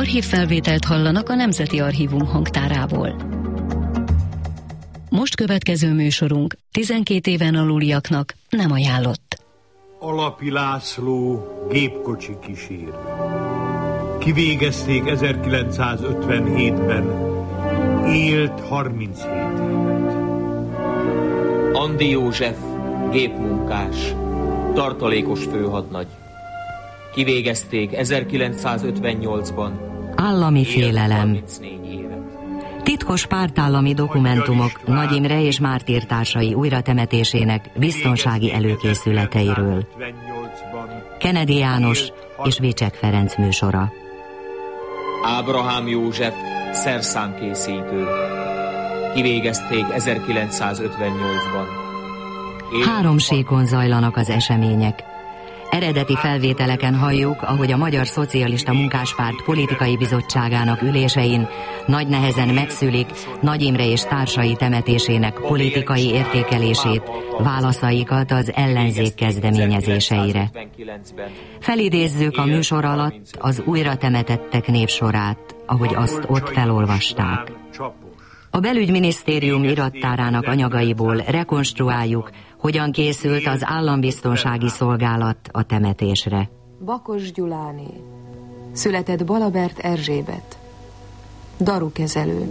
Archívfelvételt hallanak a Nemzeti Archívum hangtárából. Most következő műsorunk 12 éven aluliaknak nem ajánlott. Alapi László gépkocsi kísérő. Kivégezték 1957-ben, élt 37 évet. Andi József, gépmunkás, tartalékos főhadnagy. Kivégezték 1958-ban. Állami félelem. Titkos pártállami dokumentumok Nagy Imre és mártír társai újratemetésének biztonsági előkészületeiről. Kennedy János és Vécsek Ferenc műsora. Ábrahám József, szerszámkészítő. Kivégezték 1958-ban. 3 síkon zajlanak az események. Eredeti felvételeken halljuk, ahogy a Magyar Szocialista Munkáspárt politikai bizottságának ülésein nagy nehezen megszülik Nagy Imre és társai temetésének politikai értékelését, válaszaikat az ellenzék kezdeményezéseire. Felidézzük a műsor alatt az újra temetettek névsorát, ahogy azt ott felolvasták. A Belügyminisztérium irattárának anyagaiból rekonstruáljuk, hogyan készült az Állambiztonsági Szolgálat a temetésre. Bakos Gyuláné. Született Balabert Erzsébet. Darukezelő.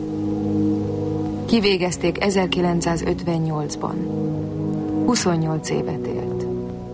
Kivégezték 1958-ban. 28 évet élt.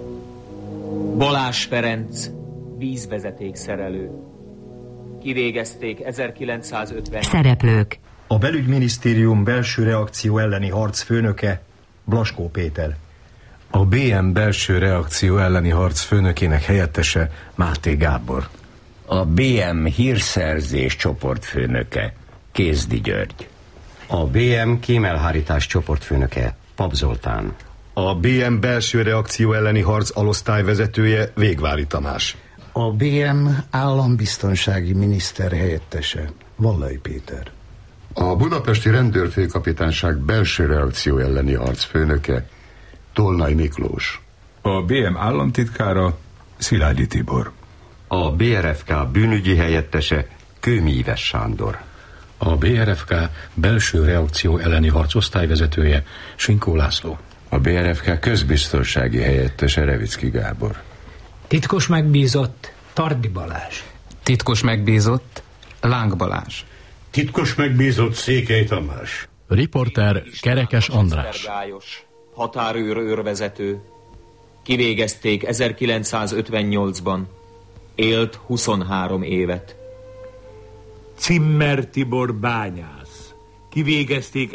Balázs Ferenc, vízvezetékszerelő. Kivégezték 1950. Szereplők. A Belügyminisztérium belső reakció elleni harc főnöke Blaskó Péter. A BM belső reakció elleni harc főnökének helyettese Máté Gábor. A BM hírszerzés csoportfőnöke Kézdi György. A BM kémelhárítás csoportfőnöke Pap Zoltán. A BM belső reakció elleni harc alosztályvezetője Végvári Tamás. A BM állambiztonsági miniszter helyettese Vallai Péter. A budapesti rendőrfőkapitányság belső reakció elleni harc főnöke Tolnai Miklós. A BM államtitkára Szilágyi Tibor. A BRFK bűnügyi helyettese Kőmíves Sándor. A BRFK belső reakció elleni harc osztályvezetője Sinkó László. A BRFK közbiztonsági helyettese Revicki Gábor. Titkos megbízott Tardi Balázs. Titkos megbízott Láng Balázs. Titkos megbízott Székely Tamás. Riporter Kerekes András. Határőr őrvezető. Kivégezték 1958-ban. Élt 23 évet. Cimmer Tibor bányász. Kivégezték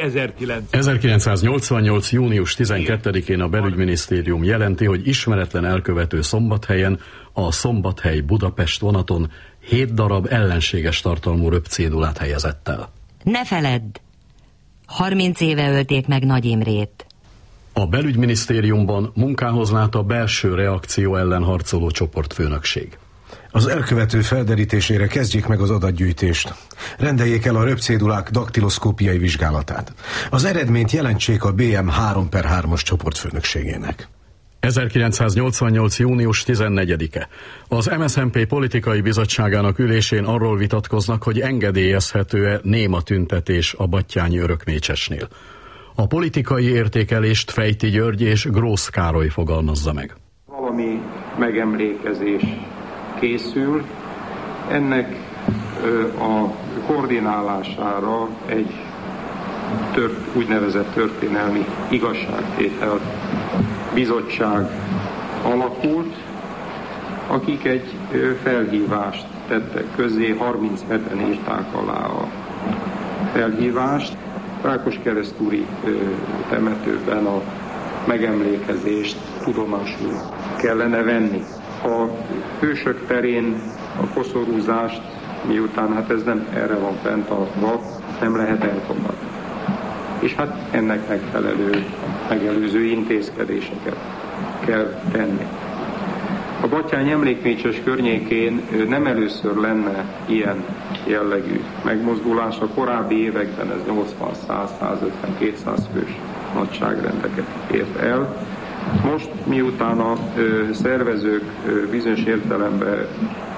1988. június 12-én a Belügyminisztérium jelenti, hogy ismeretlen elkövető Szombathelyen a Szombathely-Budapest vonaton 7 darab ellenséges tartalmú röpcédulát helyezett el. Ne feledd! 30 éve ölték meg Nagy Imrét. A Belügyminisztériumban munkához lát a belső reakció ellen harcoló csoportfőnökség. Az elkövető felderítésére kezdjék meg az adatgyűjtést. Rendeljék el a röpcédulák daktiloszkópiai vizsgálatát. Az eredményt jelentsék a BM 3/3-as csoportfőnökségének. 1988. június 14-e. Az MSZNP politikai bizottságának ülésén arról vitatkoznak, hogy engedélyezhető-e néma tüntetés a Battyányi Örökmécsesnél. A politikai értékelést Fejti György és Grósz Károly fogalmazza meg. Valami megemlékezés készül, ennek a koordinálására egy úgynevezett történelmi igazságtétel bizottság alakult, akik egy felhívást tettek közzé, 37-en írták alá a felhívást. Rákoskeresztúri temetőben a megemlékezést tudomásul kellene venni. A hősök terén a koszorúzást, miután hát ez nem erre van fenntartva, nem lehet elfogadni. És hát ennek megfelelő, megelőző intézkedéseket kell tenni. A Battyány emlékmécses környékén nem először lenne ilyen jellegű megmozdulás. A korábbi években ez 80, 100, 150, 200 fős nagyságrendeket ért el. Most, miután a szervezők bizonyos értelemben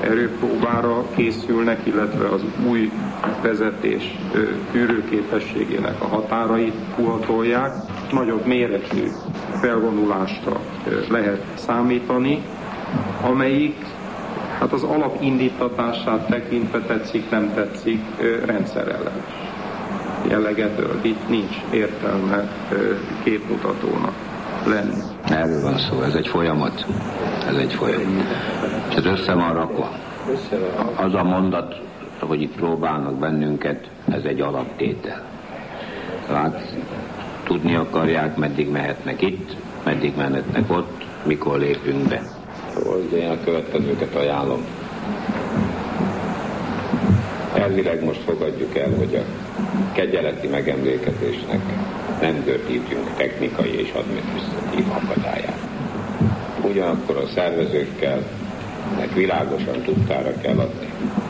erőpróbára készülnek, illetve az új vezetés tűrőképességének a határait puhatolják. Nagyobb méretű felvonulásra lehet számítani, amelyik hát az alapindítatását tekintve tetszik, nem tetszik, rendszerellenes jelleget ölt. Itt nincs értelme képmutatónak lenni. Erről van szó, ez egy folyamat. És ez össze van rakva. Az a mondat, hogy itt próbálnak bennünket, ez egy alaptétel. Tehát tudni akarják, meddig mehetnek itt, meddig mehetnek ott, mikor lépünk be. Szóval én a következőket ajánlom. Elvileg most fogadjuk el, hogy a kegyeleti megemlékezésnek nem gördítjünk technikai és adminisztratív akadályát. Ugyanakkor a szervezőkkel világosan tudtára kell adni,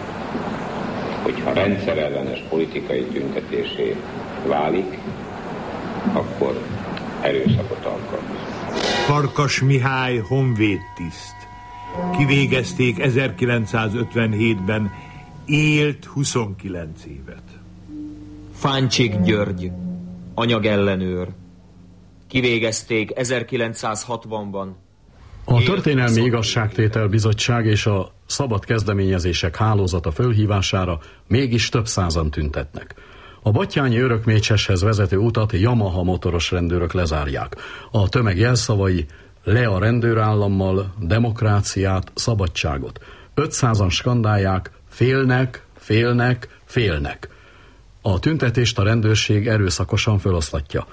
hogyha rendszerellenes politikai tüntetésé válik, akkor erőszakot alkalmaz. Farkas Mihály honvédtiszt. Kivégezték 1957-ben, élt 29 évet. Fáncsik György, anyagellenőr. Kivégezték 1960-ban. A Történelmi Igazságtétel Bizottság és a Szabad Kezdeményezések Hálózata fölhívására mégis több százan tüntetnek. A Battyányi Örökmécseshez vezető utat Yamaha motoros rendőrök lezárják. A tömeg jelszavai: le a rendőrállammal, demokráciát, szabadságot. 500-an skandálják: félnek, félnek, félnek. A tüntetést a rendőrség erőszakosan föloszlatja.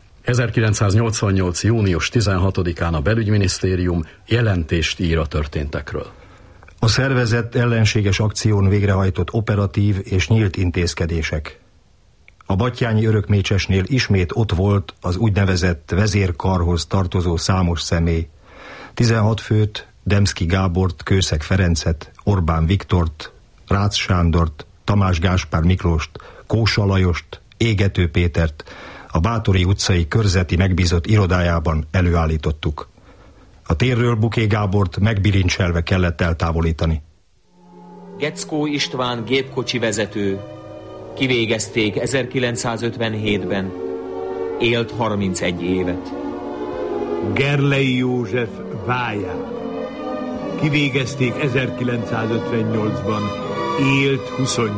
1988. június 16-án a belügyminisztérium jelentést ír a történtekről. A szervezett ellenséges akción végrehajtott operatív és nyílt intézkedések. A Battyányi Örökmécsesnél ismét ott volt az úgynevezett vezérkarhoz tartozó számos személy. 16 főt, Demszky Gábort, Kőszeg Ferencet, Orbán Viktort, Rácz Sándort, Tamás Gáspár Miklóst, Kósa Lajost, Égető Pétert a Bátori utcai körzeti megbízott irodájában előállítottuk. A térről Buké Gábort megbilincselve kellett eltávolítani. Geckó István gépkocsi vezető. Kivégezték 1957-ben, élt 31 évet. Gerlei József vájár. Kivégezték 1958-ban, élt 28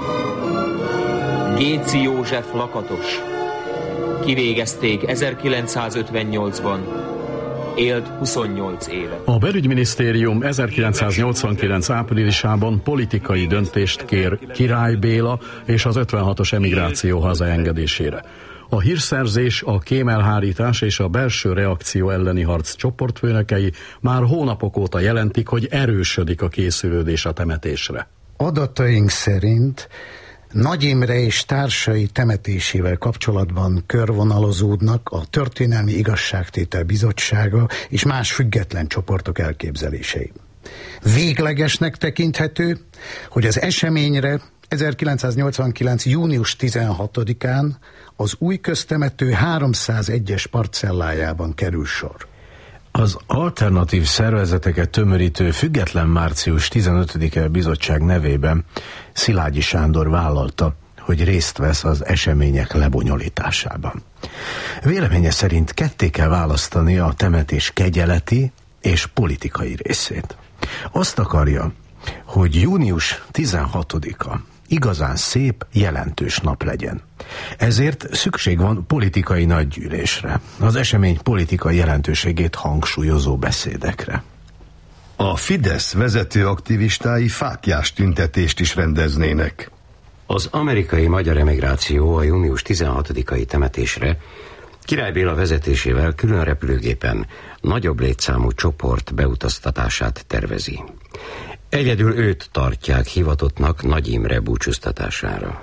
évet. Géci József lakatos. Kivégezték 1958-ban, élt 28 évet. A belügyminisztérium 1989 áprilisában politikai döntést kér Király Béla és az 56-os emigráció hazaengedésére. A hírszerzés, a kémelhárítás és a belső reakció elleni harc csoportfőnökei már hónapok óta jelentik, hogy erősödik a készülődés a temetésre. Adataink szerint Nagy Imre és társai temetésével kapcsolatban körvonalazódnak a Történelmi Igazságtétel Bizottsága és más független csoportok elképzelései. Véglegesnek tekinthető, hogy az eseményre 1989. június 16-án az új köztemető 301-es parcellájában kerül sor. Az alternatív szervezeteket tömörítő független március 15-e bizottság nevében Szilágyi Sándor vállalta, hogy részt vesz az események lebonyolításában. Véleménye szerint ketté kell választani a temetés kegyeleti és politikai részét. Azt akarja, hogy június 16-a igazán szép, jelentős nap legyen. Ezért szükség van politikai nagygyűlésre, az esemény politikai jelentőségét hangsúlyozó beszédekre. A Fidesz vezető aktivistái fáklyás tüntetést is rendeznének. Az amerikai magyar emigráció a június 16-ai temetésre Király Béla vezetésével külön repülőgépen nagyobb létszámú csoport beutaztatását tervezi. Egyedül őt tartják hivatottnak Nagy Imre búcsúztatására.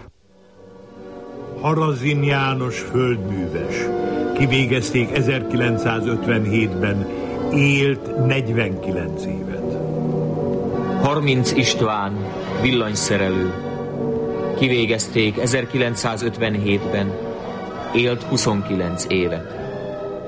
Harazin János földműves. Kivégezték 1957-ben, élt 49 évet. 30 István, villanyszerelő. Kivégezték 1957-ben, élt 29 évet.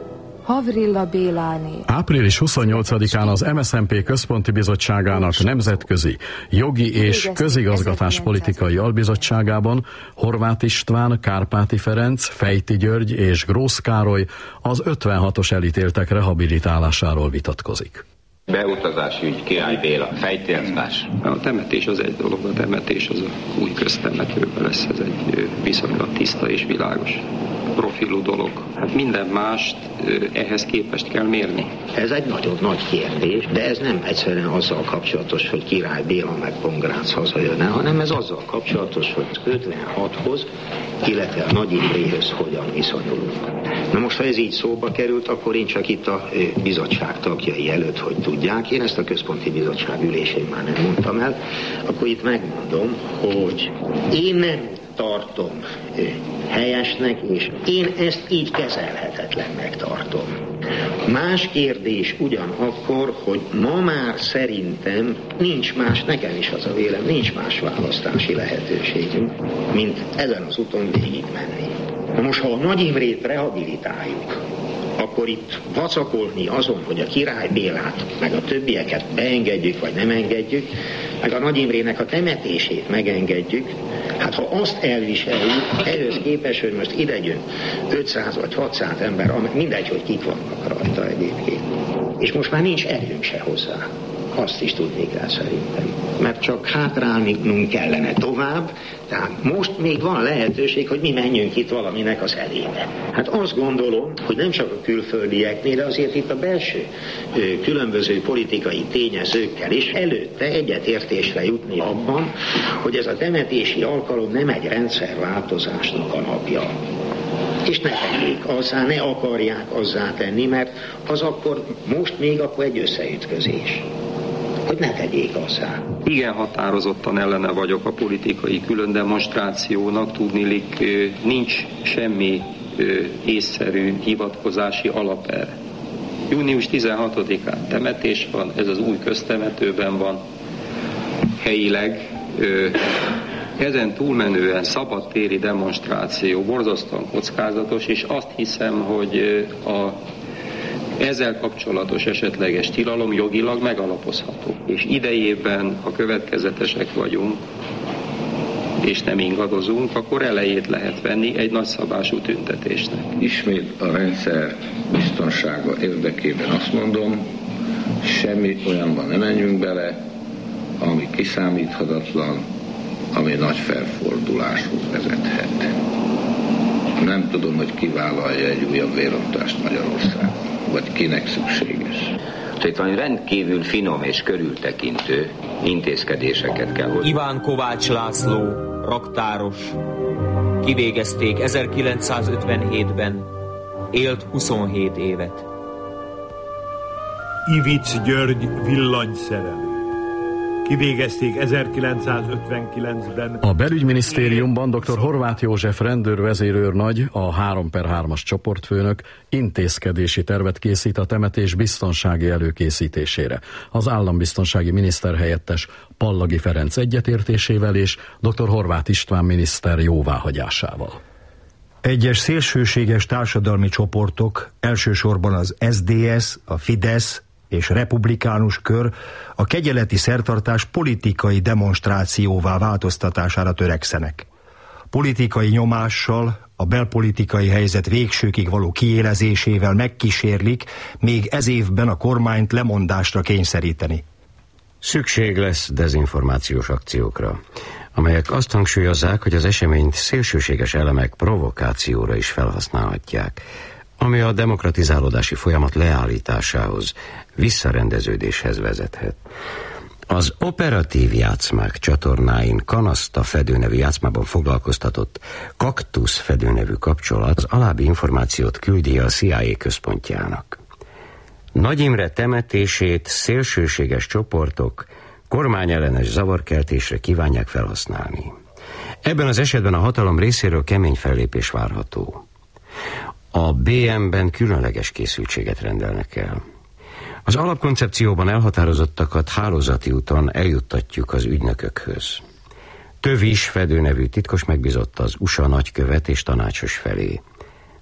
Havrilla Béláné. Április 28-án az MSZNP Központi Bizottságának Nemzetközi Jogi és Közigazgatáspolitikai Albizottságában Horváth István, Kárpáti Ferenc, Fejti György és Grósz Károly az 56-os elítéltek rehabilitálásáról vitatkozik. Beutazási ügy, Király Béla, fejtéltás. A temetés az egy dolog, a temetés az a új köztemetőben lesz, ez egy viszonylag tiszta és világos profilú dolog. Hát minden mást ehhez képest kell mérni. Ez egy nagyon nagy kérdés, de ez nem egyszerűen azzal kapcsolatos, hogy Király Béla meg Pongrác hazajönne, hanem ez azzal kapcsolatos, hogy 56-hoz, illetve a Nagy Imréhöz hogyan viszonyulunk. Na most, ha ez így szóba került, akkor én csak itt a bizottság tagjai előtt, hogy tudják, én ezt a központi bizottság ülésén már nem mondtam el, akkor itt megmondom, hogy én nem tartom helyesnek, és én ezt így kezelhetetlennek tartom. Más kérdés ugyanakkor, hogy ma már szerintem nincs más, nekem is az a vélem, nincs más választási lehetőségünk, mint ezen az úton végigmenni. Na most, ha a Nagy Imrét rehabilitáljuk, akkor itt vacakolni azon, hogy a Király Bélát, meg a többieket beengedjük, vagy nem engedjük, meg a Nagy Imrének a temetését megengedjük, hát ha azt elviseljük, ehhez képest, hogy most ide jön 500 vagy 600 ember, mindegy, hogy kik vannak rajta egyébként. És most már nincs erőnk se hozzá. Azt is tudni kell szerintem. Mert csak hátrálnunk kellene tovább, tehát most még van lehetőség, hogy mi menjünk itt valaminek az elébe. Hát azt gondolom, hogy nem csak a külföldieknél, de azért itt a belső különböző politikai tényezőkkel is előtte egyetértésre jutni abban, hogy ez a temetési alkalom nem egy rendszerváltozásnak a napja. És ne tegyék azzá, ne akarják azzá tenni, mert az akkor, most még akkor egy összeütközés. Hogy ne tegyék azzá. Igen határozottan ellene vagyok a politikai külön demonstrációnak, tudniillik nincs semmi észszerű hivatkozási alap erre. Június 16-án temetés van, ez az új köztemetőben van, helyileg. Ezen túlmenően szabadtéri demonstráció borzasztóan kockázatos, és azt hiszem, hogy ezzel kapcsolatos esetleges tilalom jogilag megalapozható. És idejében, ha következetesek vagyunk, és nem ingadozunk, akkor elejét lehet venni egy nagyszabású tüntetésnek. Ismét a rendszer biztonsága érdekében azt mondom, semmi olyanban nem menjünk bele, ami kiszámíthatatlan, ami nagy felforduláshoz vezethet. Nem tudom, hogy ki vállalja egy újabb vérontást Magyarországon, vagy kinek szükséges. Tehát valami rendkívül finom és körültekintő intézkedéseket kell hozni. Iván Kovács László, raktáros, kivégezték 1957-ben, élt 27 évet. Ivic György villanyszerelő. Kivégezték 1959-ben. A belügyminisztériumban dr. Horváth József rendőrvezérőrnagy, a 3/3-as csoportfőnök intézkedési tervet készít a temetés biztonsági előkészítésére. Az állambiztonsági miniszterhelyettes Pallagi Ferenc egyetértésével és dr. Horváth István miniszter jóváhagyásával. Egyes szélsőséges társadalmi csoportok, elsősorban az SZDSZ, a Fidesz és republikánus kör a kegyeleti szertartás politikai demonstrációvá változtatására törekszenek. Politikai nyomással, a belpolitikai helyzet végsőkig való kiélezésével megkísérlik még ez évben a kormányt lemondásra kényszeríteni. Szükség lesz dezinformációs akciókra, amelyek azt hangsúlyozzák, hogy az eseményt szélsőséges elemek provokációra is felhasználhatják, ami a demokratizálódási folyamat leállításához, visszarendeződéshez vezethet. Az operatív játszmák csatornáin Kanaszta fedőnevű játszmában foglalkoztatott Kaktusz fedőnevű kapcsolat az alábbi információt küldi a CIA központjának. Nagy Imre temetését szélsőséges csoportok kormányellenes zavarkeltésre kívánják felhasználni. Ebben az esetben a hatalom részéről kemény fellépés várható. A BM-ben különleges készültséget rendelnek el. Az alapkoncepcióban elhatározottakat hálózati úton eljuttatjuk az ügynökökhöz. Tövis fedőnevű titkos megbízott az USA nagykövet és tanácsos felé.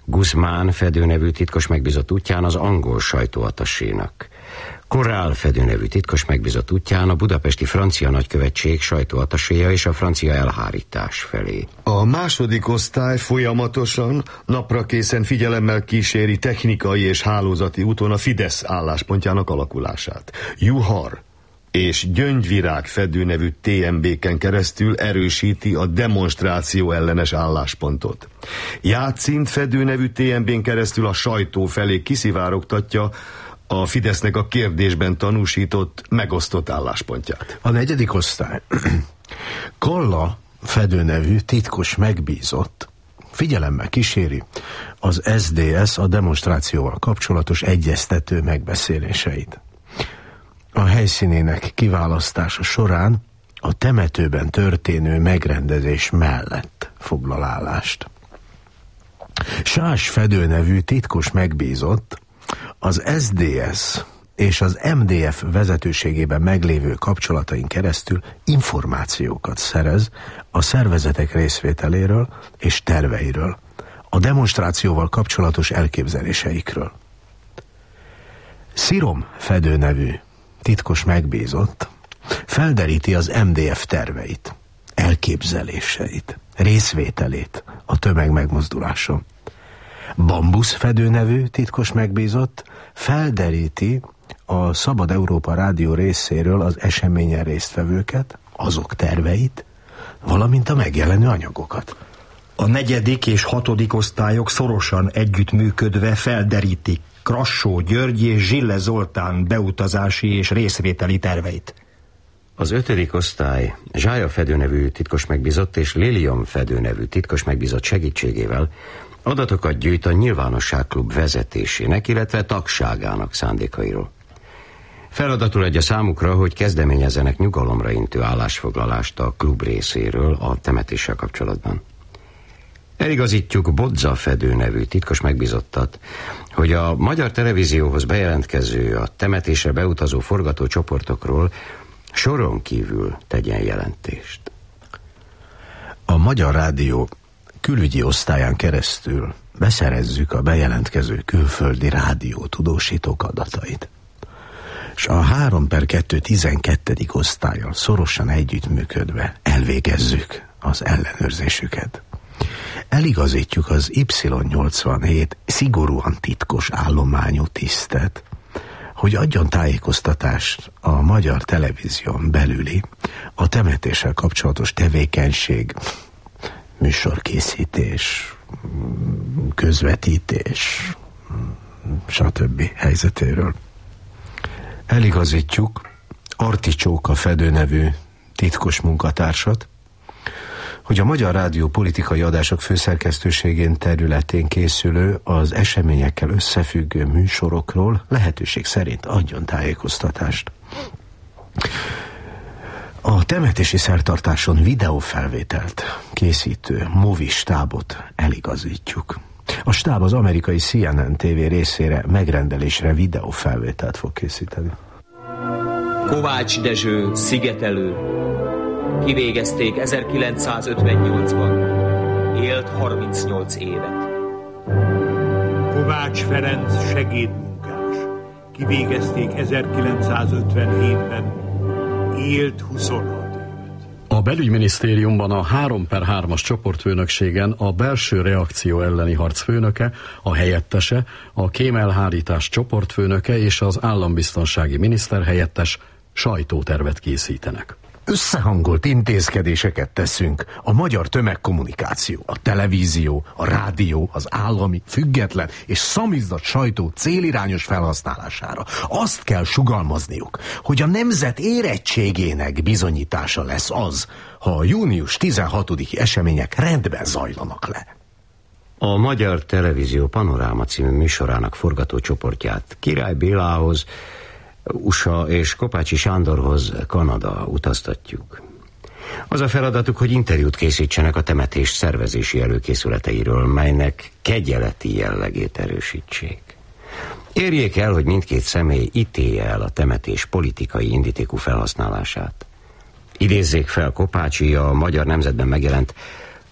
Guzmán Fedő nevű titkos megbízott útján az angol sajtóatassénak, Korál Fedő nevű titkos megbízott útján a budapesti francia nagykövetség sajtóatasséja és a francia elhárítás felé. A második osztály folyamatosan, naprakészen figyelemmel kíséri technikai és hálózati úton a Fidesz álláspontjának alakulását. Juhar és Gyöngyvirág Fedő nevű TMB-ken keresztül erősíti a demonstráció ellenes álláspontot. Játszint Fedő nevű TMB-n keresztül a sajtó felé kiszivárogtatja a Fidesznek a kérdésben tanúsított, megosztott álláspontját. A negyedik osztály Kolla Fedő nevű titkos megbízott figyelemmel kíséri az SZDSZ a demonstrációval kapcsolatos egyeztető megbeszéléseit. A helyszínének kiválasztása során a temetőben történő megrendezés mellett foglal állást. Sás Fedő nevű titkos megbízott az SZDSZ és az MDF vezetőségében meglévő kapcsolatain keresztül információkat szerez a szervezetek részvételéről és terveiről, a demonstrációval kapcsolatos elképzeléseikről. Szirom Fedő nevű titkos megbízott felderíti az MDF terveit, elképzeléseit, részvételét a tömegmegmozduláson. Bambusz Fedő nevű titkos megbízott felderíti a Szabad Európa Rádió részéről az eseményen résztvevőket, azok terveit, valamint a megjelenő anyagokat. A negyedik és hatodik osztályok szorosan együttműködve felderítik Krassó György és Zsille Zoltán beutazási és részvételi terveit. Az ötödik osztály Zsája Fedő nevű titkos megbízott és Lilium Fedő nevű titkos megbízott segítségével adatokat gyűjt a Nyilvánosságklub vezetésének, illetve tagságának szándékairól. Feladatul adja számukra, hogy kezdeményezzenek nyugalomra intő állásfoglalást a klub részéről a temetéssel kapcsolatban. Eligazítjuk Bodza Fedő nevű titkos megbízottat, hogy a Magyar Televízióhoz bejelentkező, a temetésre beutazó forgatócsoportokról soron kívül tegyen jelentést. A Magyar Rádió külügyi osztályán keresztül beszerezzük a bejelentkező külföldi rádiótudósítók adatait. És a 3/2-12. osztállyal szorosan együttműködve elvégezzük az ellenőrzésüket. Eligazítjuk az Y87 szigorúan titkos állományú tisztet, hogy adjon tájékoztatást a Magyar Televízión belüli a temetéssel kapcsolatos tevékenység, műsorkészítés, közvetítés, stb. Helyzetéről. Eligazítjuk Articsóka Fedő nevű titkos munkatársat, hogy a Magyar Rádió politikai adások főszerkesztőségén területén készülő az eseményekkel összefüggő műsorokról lehetőség szerint adjon tájékoztatást. A temetési szertartáson videófelvételt készítő Movi stábot eligazítjuk. A stáb az amerikai CNN TV részére megrendelésre videófelvételt fog készíteni. Kovács Dezső, Szigetelő. Kivégezték 1958-ban. Élt 38 évet. Kovács Ferenc, segédmunkás. Kivégezték 1957-ben. Élt 26 évet. A belügyminisztériumban a 3/3-as csoportfőnökségen a belső reakció elleni harc főnöke, a helyettese, a kémelhárítás csoportfőnöke és az állambiztonsági miniszter helyettes sajtótervet készítenek. Összehangolt intézkedéseket teszünk a magyar tömegkommunikáció, a televízió, a rádió, az állami, független és szamizdat sajtó célirányos felhasználására. Azt kell sugalmazniuk, hogy a nemzet érettségének bizonyítása lesz az, ha a június 16-i események rendben zajlanak le. A Magyar Televízió Panoráma című műsorának forgatócsoportját Király Bélához, USA és Kopácsi Sándorhoz, Kanada utaztatjuk. Az a feladatuk, hogy interjút készítsenek a temetés szervezési előkészületeiről, melynek kegyeleti jellegét erősítsék. Érjék el, hogy mindkét személy ítélje el a temetés politikai indítékú felhasználását. Idézzék fel Kopácsi a Magyar Nemzetben megjelent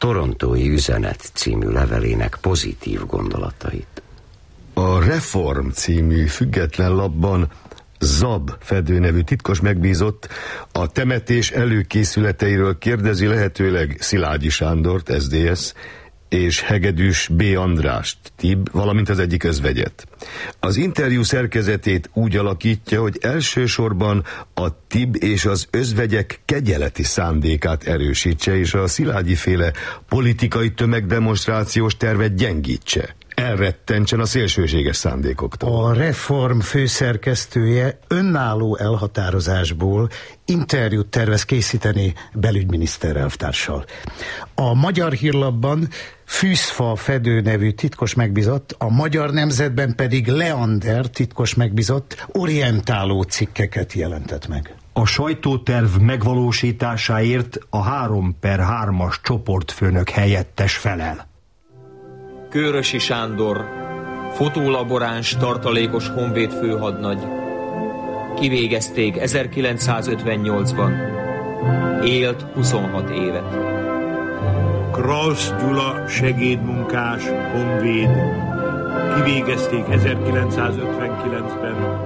Torontói Üzenet című levelének pozitív gondolatait. A Reform című független lapban Zab Fedő nevű titkos megbízott a temetés előkészületeiről kérdezi lehetőleg Szilágyi Sándort, SZDSZ, és Hegedűs B. Andrást, TIB, valamint az egyik özvegyet. Az interjú szerkezetét úgy alakítja, hogy elsősorban a TIB és az özvegyek kegyeleti szándékát erősítse, és a Szilágyi-féle politikai tömegdemonstrációs tervet gyengítse. Elrettentsen a szélsőséges szándékoktól. A Reform főszerkesztője önálló elhatározásból interjút tervez készíteni belügyminiszter elvtárssal. A Magyar Hírlapban Fűszfa Fedő nevű titkos megbízott, a Magyar Nemzetben pedig Leander titkos megbízott orientáló cikkeket jelentett meg. A sajtóterv megvalósításáért a 3/3-as csoportfőnök helyettes felel. Kőrösi Sándor, fotolaboráns, tartalékos honvéd főhadnagy. Kivégezték 1958-ban. Élt 26 évet. Krausz Gyula, segédmunkás, honvéd. Kivégezték 1959-ben.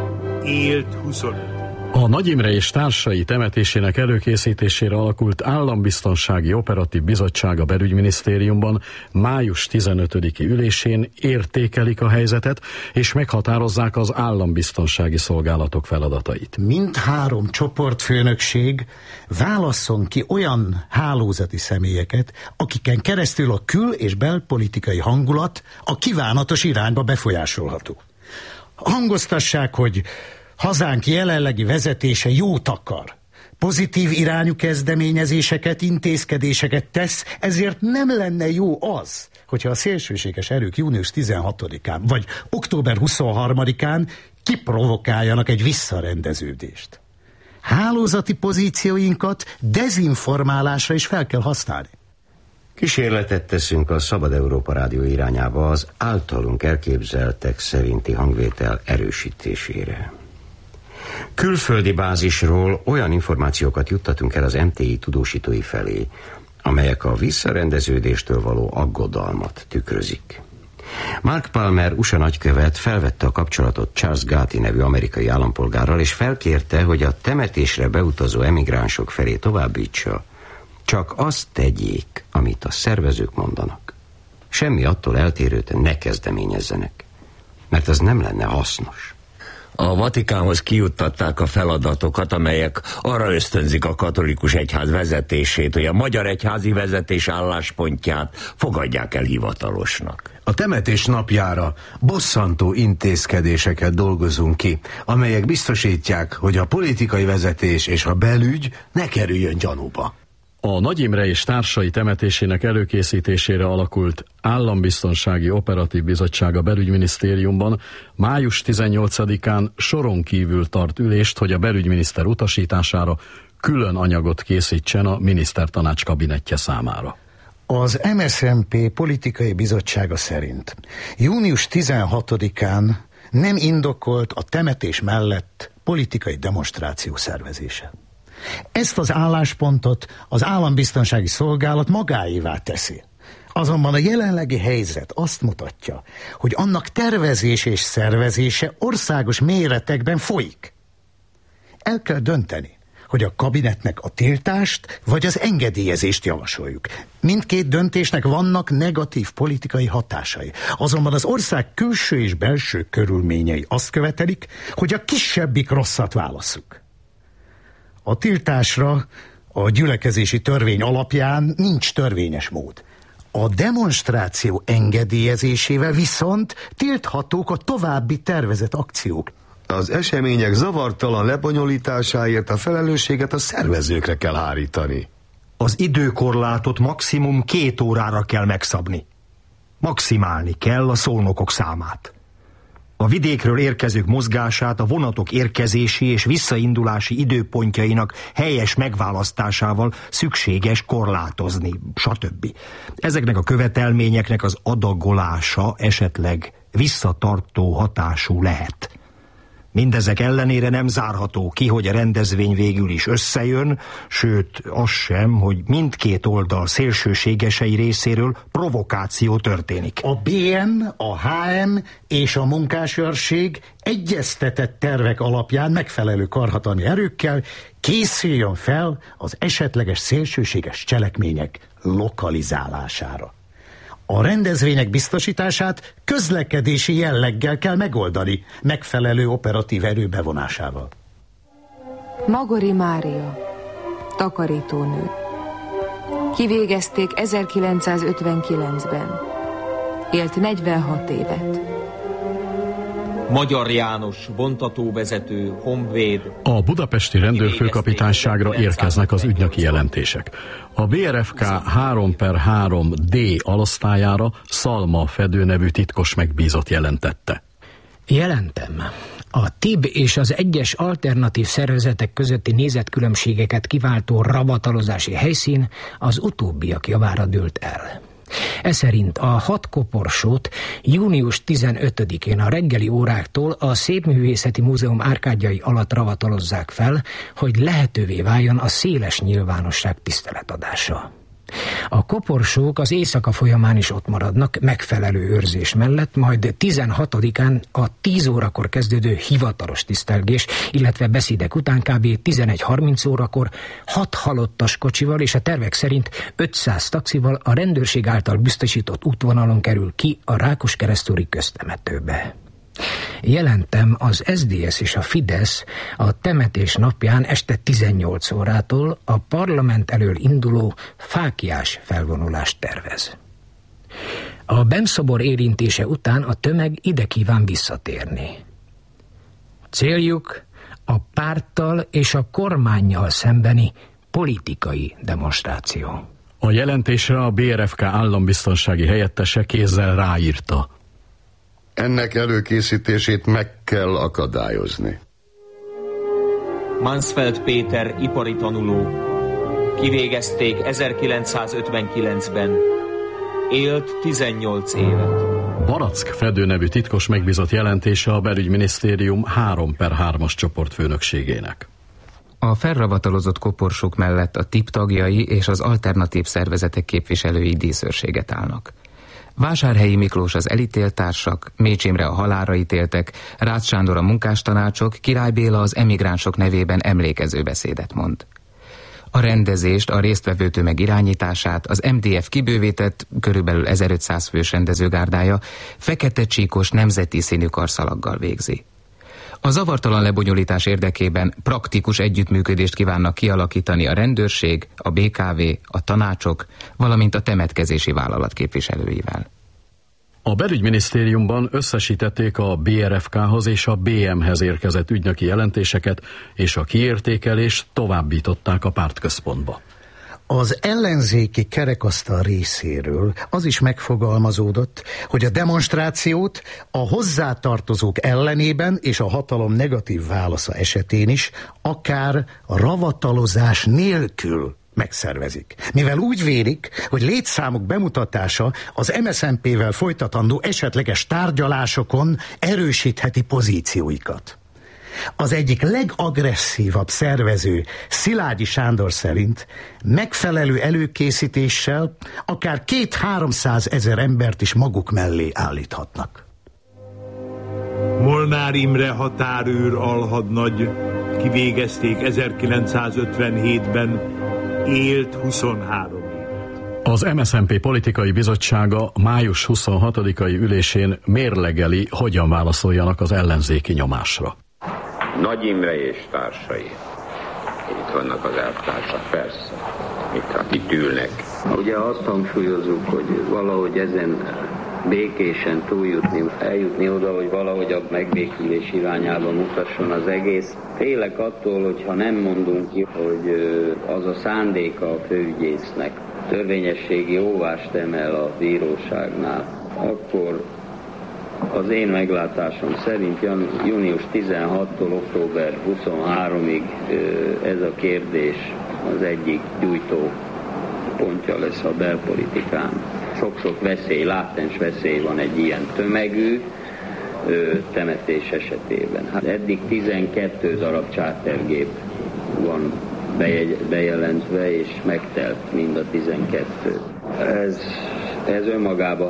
Élt 25. A Nagy Imre és társai temetésének előkészítésére alakult Állambiztonsági Operatív Bizottság a Belügyminisztériumban május 15-i ülésén értékelik a helyzetet, és meghatározzák az állambiztonsági szolgálatok feladatait. Mindhárom csoportfőnökség válasszon ki olyan hálózati személyeket, akiken keresztül a kül- és belpolitikai hangulat a kívánatos irányba befolyásolható. Hangoztassák, hogy hazánk jelenlegi vezetése jót akar, pozitív irányú kezdeményezéseket, intézkedéseket tesz, ezért nem lenne jó az, hogyha a szélsőséges erők június 16-án vagy október 23-án kiprovokáljanak egy visszarendeződést. Hálózati pozícióinkat dezinformálásra is fel kell használni. Kísérletet teszünk a Szabad Európa Rádió irányába az általunk elképzeltek szerinti hangvétel erősítésére. Külföldi bázisról olyan információkat juttatunk el az MTI tudósítói felé, amelyek a visszarendeződéstől való aggodalmat tükrözik. Mark Palmer USA nagykövet felvette a kapcsolatot Charles Gatti nevű amerikai állampolgárral, és felkérte, hogy a temetésre beutazó emigránsok felé továbbítsa, csak azt tegyék, amit a szervezők mondanak. Semmi attól eltérőt ne kezdeményezzenek, mert az nem lenne hasznos. A Vatikánhoz kijuttatták a feladatokat, amelyek arra ösztönzik a katolikus egyház vezetését, hogy a magyar egyházi vezetés álláspontját fogadják el hivatalosnak. A temetés napjára bosszantó intézkedéseket dolgozunk ki, amelyek biztosítják, hogy a politikai vezetés és a belügy ne kerüljön gyanúba. A Nagy Imre és társai temetésének előkészítésére alakult Állambiztonsági Operatív Bizottság a Belügyminisztériumban május 18-án soron kívül tart ülést, hogy a belügyminiszter utasítására külön anyagot készítsen a minisztertanács kabinettje számára. Az MSZNP politikai bizottsága szerint június 16-án nem indokolt a temetés mellett politikai demonstráció szervezése. Ezt az álláspontot az állambiztonsági szolgálat magáévá teszi. Azonban a jelenlegi helyzet azt mutatja, hogy annak tervezése és szervezése országos méretekben folyik. El kell dönteni, hogy a kabinetnek a tiltást vagy az engedélyezést javasoljuk. Mindkét döntésnek vannak negatív politikai hatásai. Azonban az ország külső és belső körülményei azt követelik, hogy a kisebbik rosszat válasszuk. A tiltásra a gyülekezési törvény alapján nincs törvényes mód. A demonstráció engedélyezésével viszont tilthatók a további tervezett akciók. Az események zavartalan lebonyolításáért a felelősséget a szervezőkre kell hárítani. Az időkorlátot maximum 2 órára kell megszabni. Maximálni kell a szolnokok számát. A vidékről érkezők mozgását a vonatok érkezési és visszaindulási időpontjainak helyes megválasztásával szükséges korlátozni, stb. Ezeknek a követelményeknek az adagolása esetleg visszatartó hatású lehet. Mindezek ellenére nem zárható ki, hogy a rendezvény végül is összejön, sőt, az sem, hogy mindkét oldal szélsőségesei részéről provokáció történik. A BM, a HM és a munkásőrség egyeztetett tervek alapján megfelelő karhatalmi erőkkel készüljön fel az esetleges szélsőséges cselekmények lokalizálására. A rendezvények biztosítását közlekedési jelleggel kell megoldani, megfelelő operatív erő bevonásával. Magori Mária, takarítónő. Kivégezték 1959-ben. Élt 46 évet. Magyar János, vontatóvezető, honvéd. A budapesti rendőrfőkapitányságra érkeznek az ügynöki jelentések. A BRFK 3/3D alosztályára Szalma Fedő nevű titkos megbízott jelentette. Jelentem. A TIB és az egyes alternatív szervezetek közötti nézetkülönbségeket kiváltó ravatalozási helyszín az utóbbiak javára dőlt el. Eszerint a 6 koporsót június 15-én a reggeli óráktól a Szépművészeti Múzeum árkádjai alatt ravatalozzák fel, hogy lehetővé váljon a széles nyilvánosság tiszteletadása. A koporsók az éjszaka folyamán is ott maradnak megfelelő őrzés mellett, majd 16-án a 10 órakor kezdődő hivatalos tisztelgés, illetve beszédek után kb. 11:30 órakor 6 halottas kocsival és a tervek szerint 500 taxival a rendőrség által biztosított útvonalon kerül ki a Rákoskeresztúri köztemetőbe. Jelentem, az SZDSZ és a Fidesz a temetés napján este 18 órától a parlament elől induló fáklyás felvonulást tervez. A Bem-szobor érintése után a tömeg ide kíván visszatérni. Céljuk a párttal és a kormánnyal szembeni politikai demonstráció. A jelentésre a BRFK állambiztonsági helyettese kézzel ráírta: ennek előkészítését meg kell akadályozni. Mansfeld Péter, ipari tanuló. Kivégezték 1959-ben. Élt 18 évet. Barack Fedő nevű titkos megbízott jelentése a belügyminisztérium 3/3-as csoportfőnökségének. A felravatalozott koporsók mellett a TIP tagjai és az alternatív szervezetek képviselői díszőrséget állnak. Vásárhelyi Miklós az elítéltársak, Mécs Imre a halálra ítéltek, Rácz Sándor a munkástanácsok, Király Béla az emigránsok nevében emlékező beszédet mond. A rendezést, a résztvevő tömeg irányítását az MDF kibővített, körülbelül 1500 fős rendezőgárdája fekete csíkos nemzeti színű karszalaggal végzi. A zavartalan lebonyolítás érdekében praktikus együttműködést kívánnak kialakítani a rendőrség, a BKV, a tanácsok, valamint a temetkezési vállalat képviselőivel. A belügyminisztériumban összesítették a BRFK-hoz és a BM-hez érkezett ügynöki jelentéseket, és a kiértékelést továbbították a pártközpontba. Az ellenzéki kerekasztal részéről az is megfogalmazódott, hogy a demonstrációt a hozzátartozók ellenében és a hatalom negatív válasza esetén is akár ravatalozás nélkül megszervezik. Mivel úgy vélik, hogy létszámuk bemutatása az MSZNP-vel folytatandó esetleges tárgyalásokon erősítheti pozícióikat. Az egyik legagresszívabb szervező, Szilágyi Sándor szerint megfelelő előkészítéssel akár 200-300 ezer embert is maguk mellé állíthatnak. Molnár Imre határőr alhadnagy, kivégezték 1957-ben, élt 23 évet. Az MSZNP politikai bizottsága május 26-ai ülésén mérlegeli, hogyan válaszoljanak az ellenzéki nyomásra. Nagy Imre és társai. Itt vannak az elvtársak, persze. Itt ülnek. Ugye azt hangsúlyozzuk, hogy valahogy ezen békésen túljutni, eljutni oda, hogy valahogy a megbékülés irányába mutasson az egész. Félek attól, hogy ha nem mondunk ki, hogy az a szándéka a főügyésznek, törvényességi óvást emel a bíróságnál, akkor az én meglátásom szerint június 16-tól október 23-ig ez a kérdés az egyik gyújtó pontja lesz a belpolitikán. Sok-sok veszély, látens veszély van egy ilyen tömegű, temetés esetében. Hát eddig 12 darab chartergép van bejelentve, és megtelt mind a 12. Ez önmagában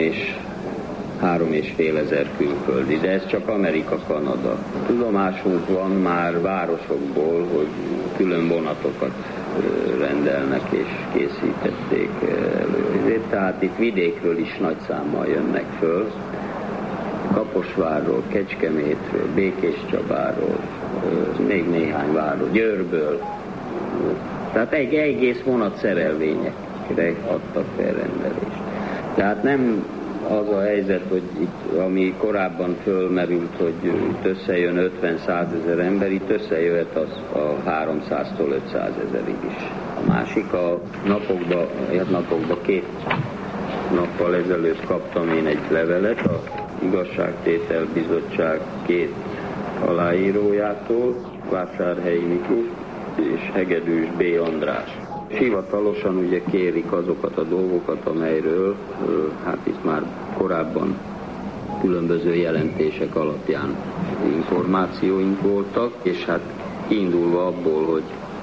3,5 ezer külföldi, de ez csak Amerika, Kanada. Tudomásunk van már városokból, hogy külön vonatokat rendelnek és készítették elő. Tehát itt vidékről is nagy számmal jönnek föl. Kaposvárról, Kecskemétről, Békéscsabáról, még néhány város, Győrből. Tehát egy egész vonat szerelvényekre adtak felrendelést. Tehát nem az a helyzet, hogy itt, ami korábban fölmerült, hogy itt összejön 50-100 ezer ember, itt összejöhet az a 300-tól 500 ezerig is. A másik a napokban 2 nappal ezelőtt kaptam én egy levelet a Igazságtétel Bizottság 2 aláírójától, Vásárhelyi Miklós és Hegedűs B. András. Hivatalosan ugye kérik azokat a dolgokat, amelyről hát itt már korábban különböző jelentések alapján információink voltak, és hát kiindulva abból, hogy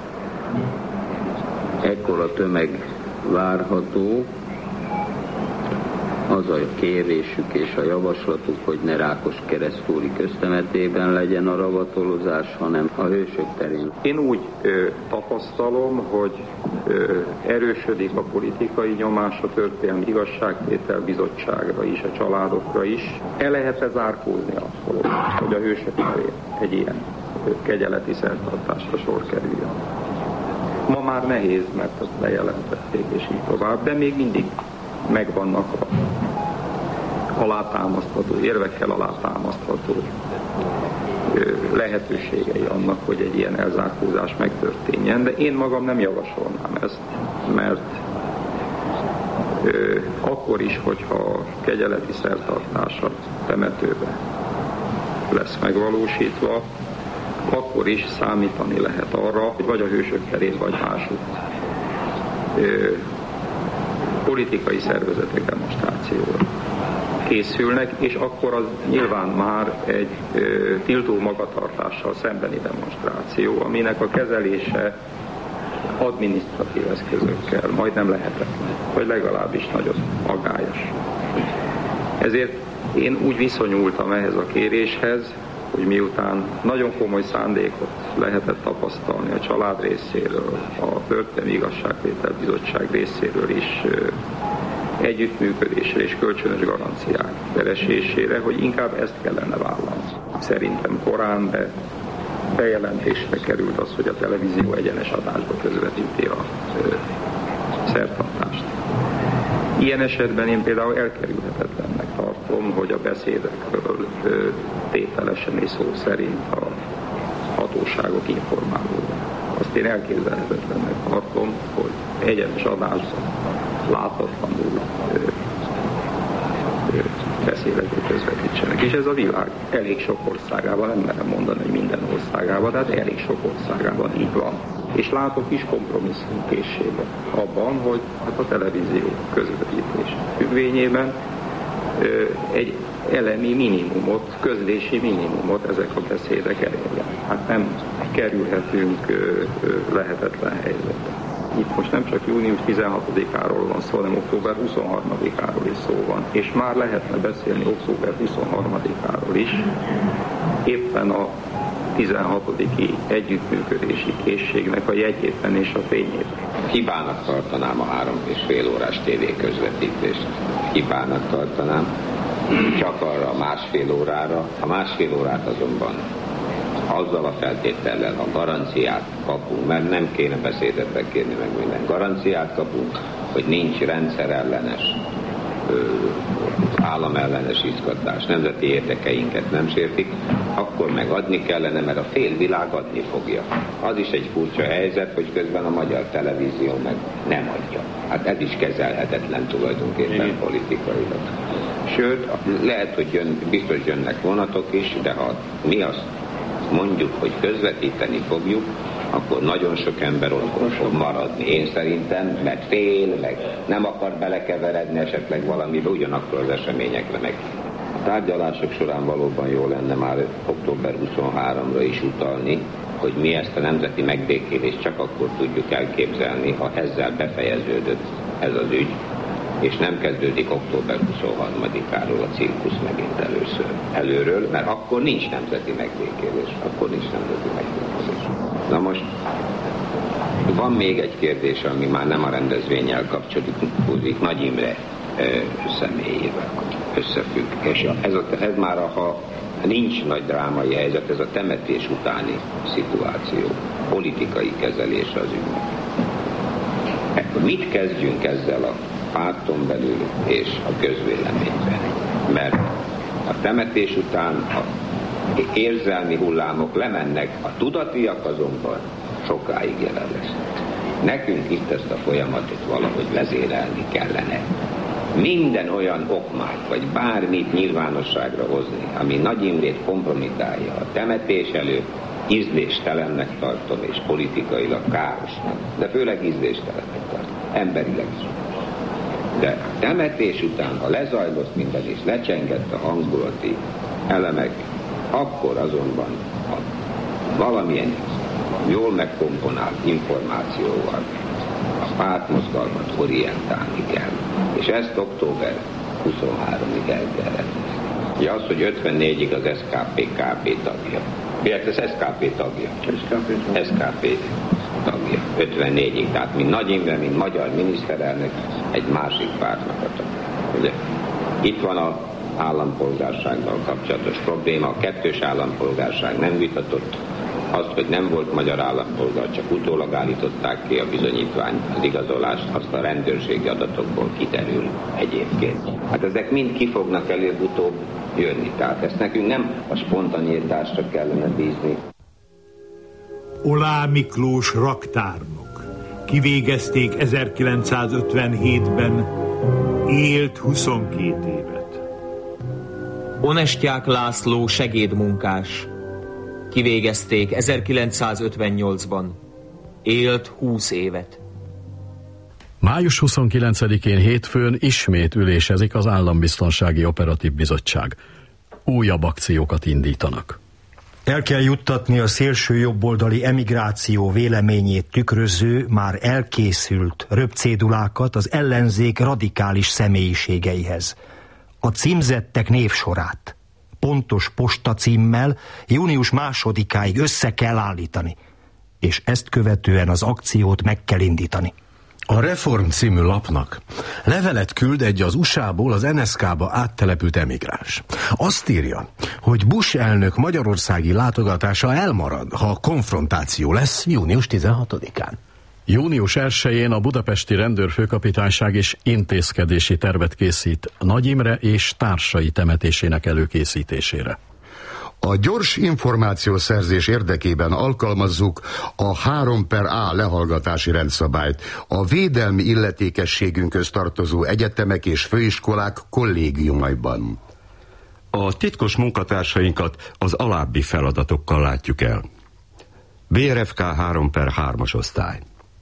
ekkora tömeg várható, az a kérésük és a javaslatuk, hogy ne Rákoskeresztúri köztemetében legyen a ravatolozás, hanem a Hősök terén. Én úgy tapasztalom, hogy erősödik a politikai nyomás a Történelmi Igazságtétel Bizottságra is, a családokra is. El lehet-e zárkózni attól, hogy a Hősök terén egy ilyen kegyeleti szertartásra sor kerüljön? Ma már nehéz, mert azt bejelentették, és így tovább, de még mindig megvannak alátámasztható, érvekkel alátámasztható lehetőségei annak, hogy egy ilyen elzárkózás megtörténjen, de én magam nem javasolnám ezt, mert akkor is, hogyha kegyeleti szertartás a temetőbe lesz megvalósítva, akkor is számítani lehet arra, hogy vagy a Hősök terén, vagy másutt politikai szervezetek demonstrációra készülnek, és akkor az nyilván már egy tiltó magatartással szembeni demonstráció, aminek a kezelése adminisztratív eszközökkel majdnem lehetetlen, vagy legalábbis nagyon aggályos. Ezért én úgy viszonyultam ehhez a kéréshez, hogy miután nagyon komoly szándékot lehetett tapasztalni a család részéről, a Történelmi Igazságtétel Bizottság részéről is együttműködésre és kölcsönös garanciák keresésére, hogy inkább ezt kellene vállalni. Szerintem korán, de bejelentésre került az, hogy a televízió egyenes adásba közvetíti a szertartást. Ilyen esetben én például elkerülhetetlennek tartom, hogy a beszédekről tételesen és szó szerint a hatóságok informálódnak. Azt én elképzelhetetlennek tartom, hogy egyenes adásban láthatatlanul beszédeket közvetítsenek. És ez a világ elég sok országában, nem merem mondani, hogy minden országában, de hát elég sok országában így van. És látok is kompromisszumkészséget abban, hogy hát a televízió közvetítés függvényében egy elemi minimumot, közlési minimumot ezek a beszédek elérjen. Hát nem kerülhetünk lehetetlen helyzetbe. Itt most nem csak június 16-áról van szó, hanem október 23-áról is szó van. És már lehetne beszélni október 23-áról is, éppen a 16. együttműködési készségnek a jegyében és a fényében. Hibának tartanám a 3,5 órás tévé közvetítést. Hibának tartanám, csak arra a másfél órára. A másfél órát azonban azzal a feltétellel, a garanciát kapunk, mert nem kéne beszédet kérni meg minden. Garanciát kapunk, hogy nincs rendszerellenes, államellenes izgatás, nemzeti érdekeinket nem sértik, akkor meg adni kellene, mert a félvilág adni fogja. Az is egy furcsa helyzet, hogy közben a magyar televízió meg nem adja. Hát ez is kezelhetetlen tulajdonképpen politikailag. Sőt, lehet, hogy biztos jönnek vonatok is, de ha mi azt mondjuk, hogy közvetíteni fogjuk, akkor nagyon sok ember otthon fog maradni. Én szerintem, mert fél, meg nem akar belekeveredni esetleg valamibe, ugyanakkor az eseményekre meg tárgyalások során valóban jó lenne már október 23-ra is utalni, hogy mi ezt a nemzeti megbékélést csak akkor tudjuk elképzelni, ha ezzel befejeződött ez az ügy, és nem kezdődik október 23-áról a cirkusz megint előről, mert akkor nincs nemzeti megbékélés. Na most van még egy kérdés, ami már nem a rendezvénnyel kapcsolódik, Nagy Imre személyével összefügg. És ez már, ha nincs nagy drámai helyzet, ez a temetés utáni szituáció, politikai kezelése az ügynek. Mit kezdjünk ezzel a párton belül és a közvéleményben? Mert a temetés után a érzelmi hullámok lemennek, a tudatiak azonban sokáig jelen lesznek. Nekünk itt ezt a folyamatot valahogy vezérelni kellene. Minden olyan okmányt, vagy bármit nyilvánosságra hozni, ami Nagy Imrét kompromitálja a temetés előtt, ízléstelennek tartom, és politikailag károsnak, de főleg ízléstelennek tartom, emberileg is. De temetés után, ha lezajlott minden és lecsengett a hangulati elemek, akkor azonban valamilyen jól megkomponált információval a pártmozgalmat orientálni kell. És ezt október 23-ig el kell rendezni. Ja, az, hogy 54-ig az SKP-KB tagja. Miért az SKP tagja? SKP tagja. 54-ig. Tehát mint Nagy Imre, mint magyar miniszterelnök egy másik pártnak a tagja. Ugye? Itt van az állampolgársággal kapcsolatos probléma. A kettős állampolgárság nem vitatott. Azt, hogy nem volt magyar állampolgár, csak utólag állították ki a bizonyítványt, az igazolást, azt a rendőrségi adatokból kiderül egyébként. Hát ezek mind ki fognak előbb-utóbb jönni. Tehát ezt nekünk nem a spontaneitásra kellene bízni. Oláh Miklós raktárnok. Kivégezték 1957-ben, élt 22 évet. Onestyák László segédmunkás. Kivégezték 1958-ban. Élt 20 évet. Május 29-én hétfőn ismét ülésezik az Állambiztonsági Operatív Bizottság. Újabb akciókat indítanak. El kell juttatni a szélső jobboldali emigráció véleményét tükröző, már elkészült röpcédulákat az ellenzék radikális személyiségeihez. A címzettek névsorát pontos postacímmel június 2-áig össze kell állítani, és ezt követően az akciót meg kell indítani. A Reform című lapnak levelet küld egy az USA-ból az NSZK-ba áttelepült emigráns. Azt írja, hogy Bush elnök magyarországi látogatása elmarad, ha konfrontáció lesz június 16-án. Június 1-én a budapesti rendőrfőkapitányság is intézkedési tervet készít Nagy Imre és társai temetésének előkészítésére. A gyors információszerzés érdekében alkalmazzuk a 3/A lehallgatási rendszabályt a védelmi illetékességünkhöz tartozó egyetemek és főiskolák kollégiumaiban. A titkos munkatársainkat az alábbi feladatokkal látjuk el. BRFK 3/3-as osztály.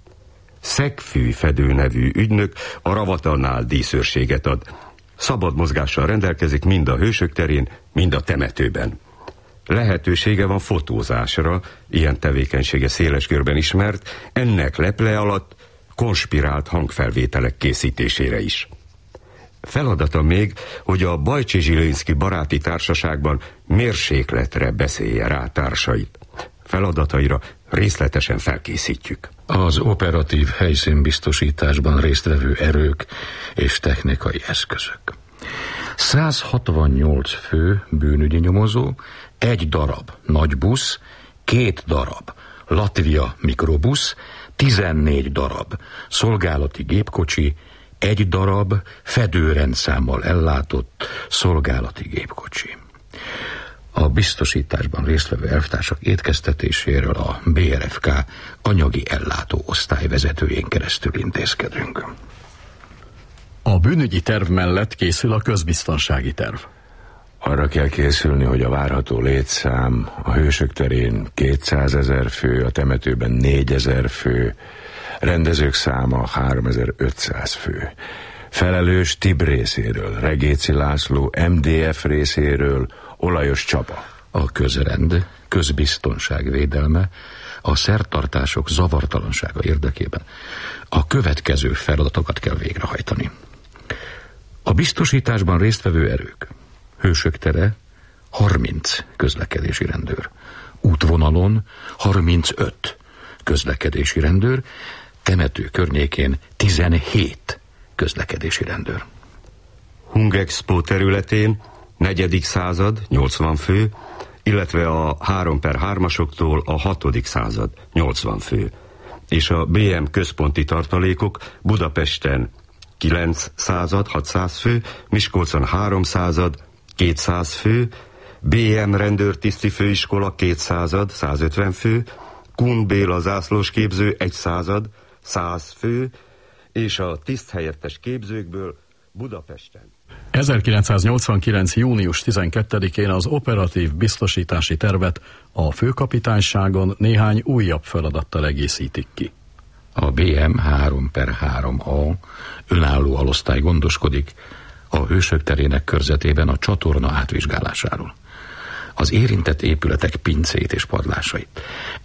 Szegfűfedő nevű ügynök a Ravatalnál díszőrséget ad. Szabad mozgással rendelkezik mind a Hősök terén, mind a temetőben. Lehetősége van fotózásra, ilyen tevékenysége széles körben ismert, ennek leple alatt konspirált hangfelvételek készítésére is. Feladata még, hogy a Bajcsi-Zsilinszky baráti társaságban mérsékletre beszélje rá társait. Feladataira részletesen felkészítjük. Az operatív helyszínbiztosításban résztvevő erők és technikai eszközök. 168 fő bűnügyi nyomozó, 1 darab nagy busz, 2 darab Latvia mikrobusz, 14 darab szolgálati gépkocsi, 1 darab fedőrendszámmal ellátott szolgálati gépkocsi. A biztosításban résztvevő elvtársak étkeztetéséről a BRFK anyagi ellátó osztályvezetőjén keresztül intézkedünk. A bűnügyi terv mellett készül a közbiztonsági terv. Arra kell készülni, hogy a várható létszám a Hősök terén 200 000 fő, a temetőben 4 000 fő, rendezők száma 3500 fő. Felelős TIB részéről, Regéci László, MDF részéről, Olajos Csaba. A közrend, közbiztonság védelme, a szertartások zavartalansága érdekében a következő feladatokat kell végrehajtani. A biztosításban résztvevő erők: Hősök tere 30 közlekedési rendőr, útvonalon 35 közlekedési rendőr, temető környékén 17 közlekedési rendőr. Hungexpo területén 4. század 80 fő, illetve a 3/3-asoktól a 6. század 80 fő. És a BM központi tartalékok Budapesten 9 század 600 fő, Miskolcon 3 század 200 fő, BM rendőrtiszti főiskola 2 század 150 fő, Kun Béla zászlósképző 1 század 100 fő, és a tiszthelyettes képzőkből Budapesten. 1989. június 12-én az operatív biztosítási tervet a főkapitányságon néhány újabb feladattal egészítik ki. A BM 3/3A önálló alosztály gondoskodik a Hősök terének körzetében a csatorna átvizsgálásáról. Az érintett épületek pincét és padlásait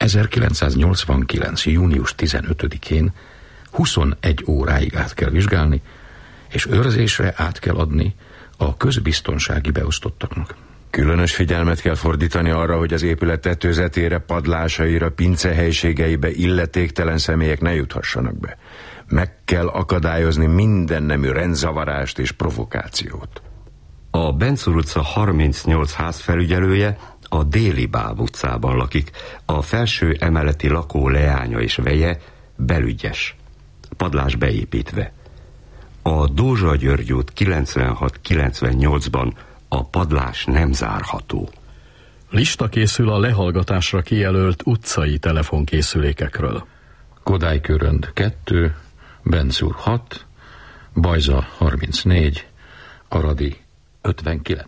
1989. június 15-én 21 óráig át kell vizsgálni, és őrzésre át kell adni a közbiztonsági beosztottaknak. Különös figyelmet kell fordítani arra, hogy az épület tetőzetére, padlásaira, pincehelyiségeibe illetéktelen személyek ne juthassanak be. Meg kell akadályozni minden nemű rendzavarást és provokációt. A Bencúr utca 38 házfelügyelője a Déli Báb utcában lakik. A felső emeleti lakó leánya és veje belügyes, padlás beépítve. A Dózsa György út 96-98-ban a padlás nem zárható. Lista készül a lehallgatásra kijelölt utcai telefonkészülékekről. Kodály Körönd 2, Bencúr 6, Bajza 34, Aradi 59.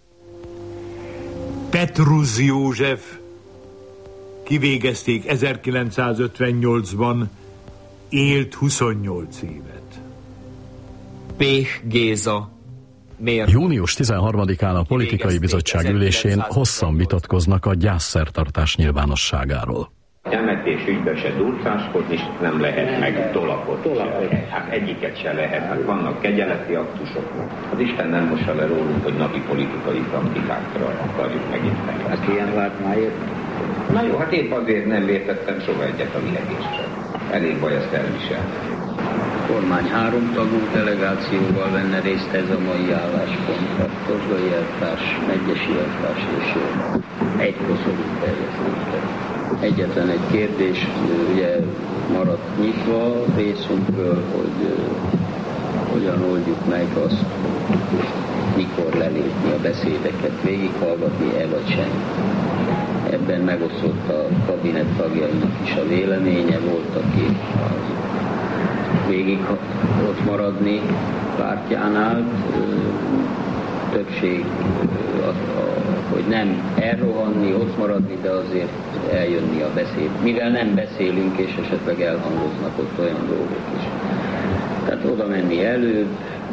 Petrusz József, kivégezték 1958-ban, élt 28 évet. Péh Géza, Június 13-án a politikai bizottság ülésén hosszan vitatkoznak a gyászszertartás nyilvánosságáról. Temetés ügybe se durcáskodni, nem lehet meg tolakot. Hát egyiket se lehet, hát vannak kegyeleti aktusok. Az Isten nem mossa le rólunk, hogy napi politikai praktikákra akarjuk megint. Hát ilyen vált már ért? Na jó, hát épp azért nem értettem soha egyet a világésre. Elég baj ezt elviselni. A kormány 3 tagú delegációval venne részt ez a mai álláspont. A Tozsdai elvtárs, Megyesi elvtárs és egy koszorú terjesztésre. Egyetlen egy kérdés ugye maradt nyitva részünkről, hogy hogyan oldjuk meg azt, mikor lelépni a beszédeket, végighallgatni-e vagy sem. Ebben megosztott a kabinet tagjainak is a véleménye, volt, aki végig ott maradni pártjánál, többség, hogy nem elrohanni, ott maradni, de azért eljönni a beszéd. Mivel nem beszélünk, és esetleg elhangoznak ott olyan dolgok is. Tehát oda menni előbb,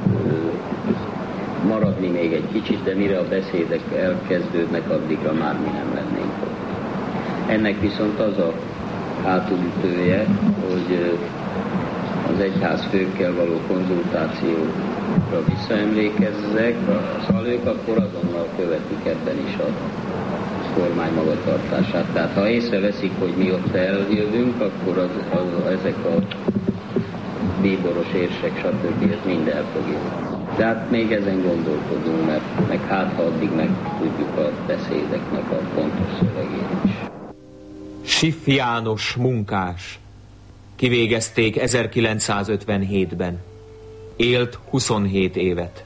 maradni még egy kicsit, de mire a beszédek elkezdődnek, addigra már mi nem lennénk ott. Ennek viszont az a hátulütője, hogy az egyház főkkel való konzultációra visszaemlékezzek, szóval ők akkor azonnal követik ebben is a kormány magatartását. Tehát ha észreveszik, hogy mi ott eljövünk, akkor ezek a bíboros érsek, stb. Ez mind el fog jönni. De hát még ezen gondolkodunk, mert meg hát ha addig meg tudjuk a beszédeknek a pontos szövegét is. Schiff János munkás. Kivégezték 1957-ben. Élt 27 évet.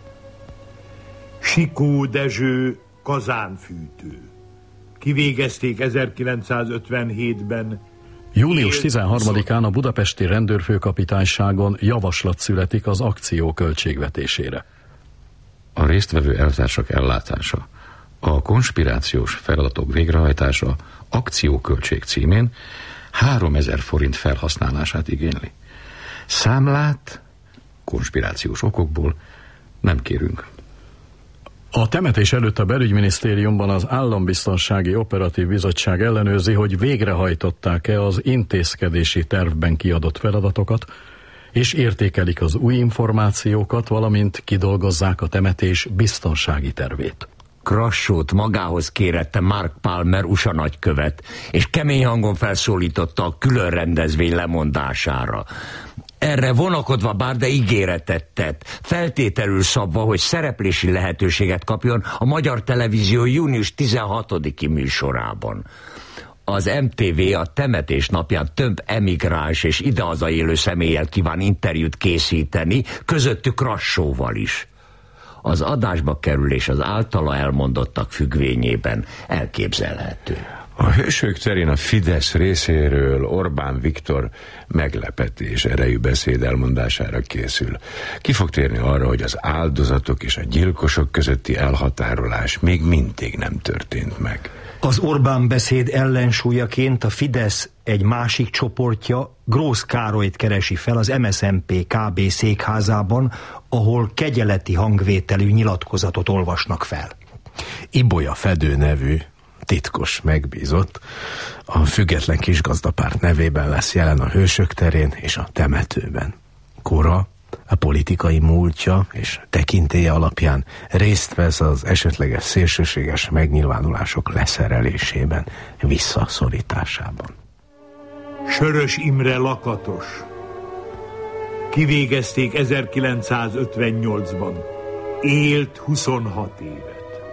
Sikó Dezső kazánfűtő. Kivégezték 1957-ben. Június 13-án a budapesti rendőrfőkapitányságon javaslat születik az akció költségvetésére. A résztvevő elvtársak ellátása, a konspirációs feladatok végrehajtása akcióköltség címén 3000 forint felhasználását igényli. Számlát konspirációs okokból nem kérünk. A temetés előtt a belügyminisztériumban az Állambiztonsági Operatív Bizottság ellenőrzi, hogy végrehajtották-e az intézkedési tervben kiadott feladatokat, és értékelik az új információkat, valamint kidolgozzák a temetés biztonsági tervét. Krassót magához kérette Mark Palmer USA nagykövet, és kemény hangon felszólította a külön rendezvény lemondására. Erre vonakodva bár, de ígéretet tett, feltételül szabva, hogy szereplési lehetőséget kapjon a Magyar Televízió június 16-i műsorában. Az MTV a temetés napján több emigráns és idehaza élő személlyel kíván interjút készíteni, közöttük Krassóval is. Az adásba kerülés az általa elmondottak függvényében elképzelhető. A hősök terén a Fidesz részéről Orbán Viktor meglepetés erejű beszéd elmondására készül. Ki fog térni arra, hogy az áldozatok és a gyilkosok közötti elhatárolás még mindig nem történt meg. Az Orbán beszéd ellensúlyaként a Fidesz egy másik csoportja Grósz Károlyt keresi fel az MSZNP KB székházában, ahol kegyeleti hangvételű nyilatkozatot olvasnak fel. Ibolya Fedő nevű titkos megbízott a Független Kisgazdapárt nevében lesz jelen a Hősök terén és a temetőben. Kora, a politikai múltja és tekintélye alapján részt vesz az esetleges szélsőséges megnyilvánulások leszerelésében, visszaszorításában. Sörös Imre lakatos. Kivégezték 1958-ban. Élt 26 évet.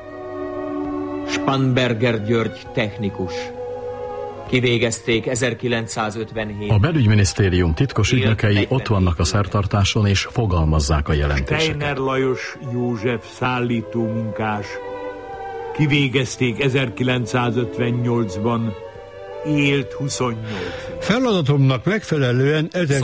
Spanberger György technikus. Kivégezték 1957. A belügyminisztérium titkos ügynökei ott vannak a szertartáson és fogalmazzák a jelentéseket. Steiner Lajos József szállító munkás. Kivégezték 1958-ban. Élt 28. Feladatomnak megfelelően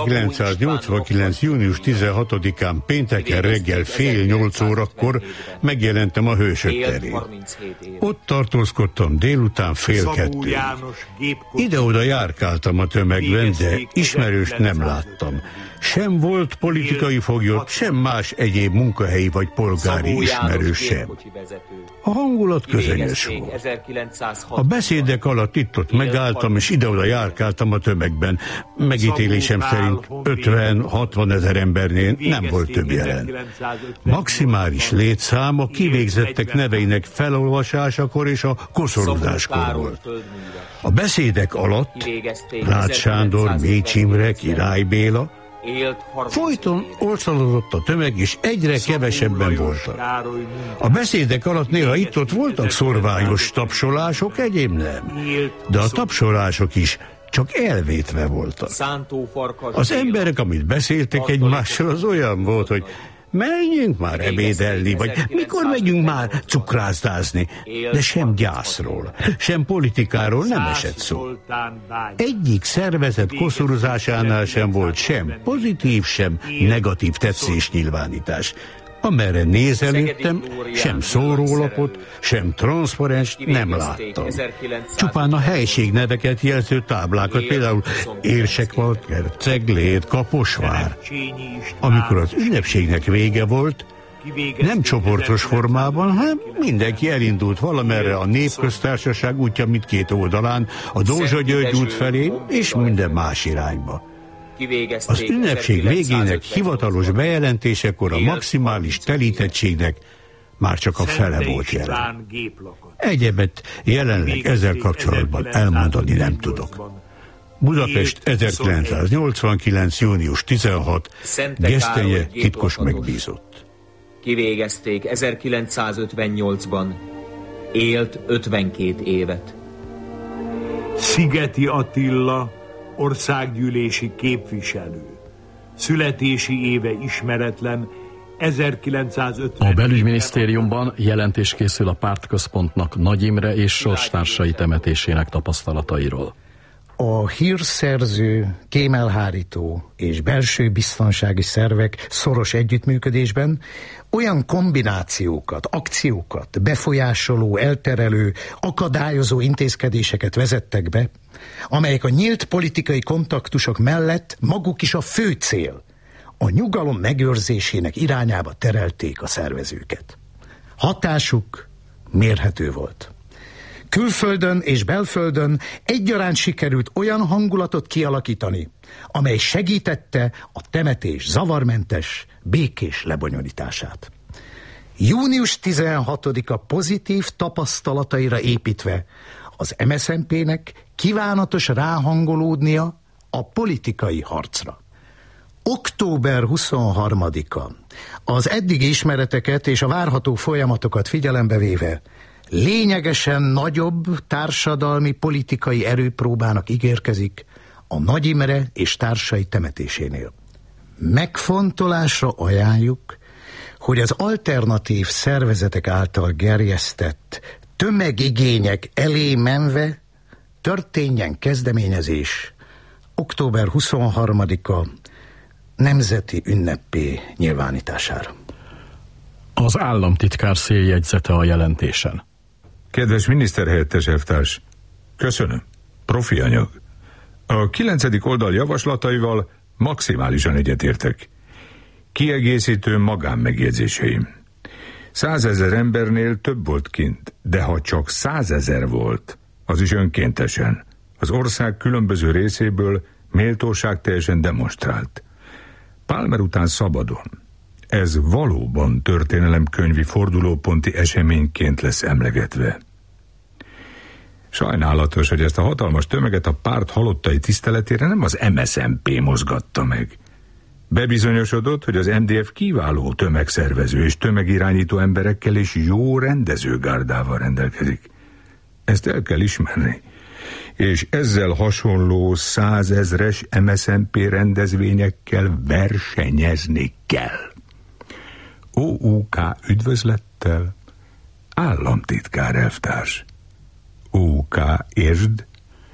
1989. június 16-án pénteken reggel fél 8 órakor megjelentem a Hősök terén. Ott tartózkodtam délután fél 2. Ide-oda járkáltam a tömegben, de ismerőst nem láttam. Sem volt politikai foglyot, sem más egyéb munkahelyi vagy polgári ismerős sem. A hangulat közönyös volt. A beszédek alatt itt-ott megálltam, és ide-oda járkáltam a tömegben. Megítélésem szerint 50-60 ezer embernél nem volt több jelen. Maximális létszám a kivégzettek neveinek felolvasásakor és a koszorozáskor volt. A beszédek alatt Rácz Sándor, Mécs Imre, Király Béla, folyton orszalazott a tömeg, és egyre kevesebben voltak. A beszédek alatt néha itt-ott voltak szorványos tapsolások, egyéb nem. De a tapsolások is csak elvétve voltak. Az emberek, amit beszéltek egymással, az olyan volt, hogy menjünk már ebédelni, vagy mikor megyünk már cukrászdázni, de sem gyászról, sem politikáról nem esett szó. Egyik szervezet koszorúzásánál sem volt sem pozitív, sem negatív tetszésnyilvánítás. Amerre nézelődtem, sem szórólapot, sem transzparens nem láttam. Csupán a helység-neveket jelző táblákat, például Érsekvalker, Ceglét, Kaposvár. Amikor az ünnepségnek vége volt, nem csoportos formában, hanem mindenki elindult valamerre a Népköztársaság útja mindkét oldalán, a Dózsa György út felé és minden más irányba. Az ünnepség végének hivatalos bejelentésekor a maximális telítettségnek már csak a fele volt jelen. Egyebet jelenleg ezzel kapcsolatban elmondani nem tudok. Budapest 1989. június 16. Gesztenye titkos megbízott. Kivégezték 1958-ban. Élt 52 évet. Szigeti Attila, országgyűlési képviselő. Születési éve ismeretlen, 1950. A belügyminisztériumban jelentés készül a pártközpontnak Nagy Imre és sorstársai temetésének tapasztalatairól. A hírszerző, kémelhárító és belső biztonsági szervek szoros együttműködésben olyan kombinációkat, akciókat, befolyásoló, elterelő, akadályozó intézkedéseket vezettek be, amelyek a nyílt politikai kontaktusok mellett maguk is a fő cél, a a nyugalom megőrzésének irányába terelték a szervezőket. Hatásuk mérhető volt. Külföldön és belföldön egyaránt sikerült olyan hangulatot kialakítani, amely segítette a temetés zavarmentes, békés lebonyolítását. Június 16-a pozitív tapasztalataira építve az MSZNP-nek kívánatos ráhangolódnia a politikai harcra. Október 23-a az eddigi ismereteket és a várható folyamatokat figyelembe véve lényegesen nagyobb társadalmi politikai erőpróbának ígérkezik a Nagy Imre és társai temetésénél. Megfontolásra ajánljuk, hogy az alternatív szervezetek által gerjesztett tömegigények elé menve történjen kezdeményezés október 23-a nemzeti ünnepé nyilvánítására. Az államtitkár széljegyzete a jelentésen. Kedves miniszterhelyettes elvtárs, köszönöm. Profi anyag. A 9. oldal javaslataival maximálisan egyetértek. Kiegészítő magánmegjegyzéseim. 100 000 embernél több volt kint, de ha csak 100 000 volt, az is önkéntesen. Az ország különböző részéből méltóságteljesen demonstrált. Palmer után szabadon. Ez valóban történelemkönyvi fordulóponti eseményként lesz emlegetve. Sajnálatos, hogy ezt a hatalmas tömeget a párt halottai tiszteletére nem az MSZNP mozgatta meg. Bebizonyosodott, hogy az MDF kiváló tömegszervező és tömegirányító emberekkel és jó rendezőgárdával rendelkezik. Ezt el kell ismerni. És ezzel hasonló 100 000-es MSZNP rendezvényekkel versenyezni kell. OUK üdvözlettel, államtitkár elvtárs. OUK értsd,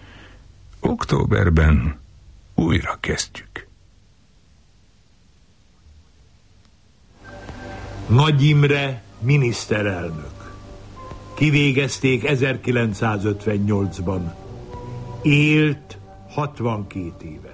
októberben újra kezdjük. Nagy Imre miniszterelnök. Kivégezték 1958-ban. Élt 62 évet.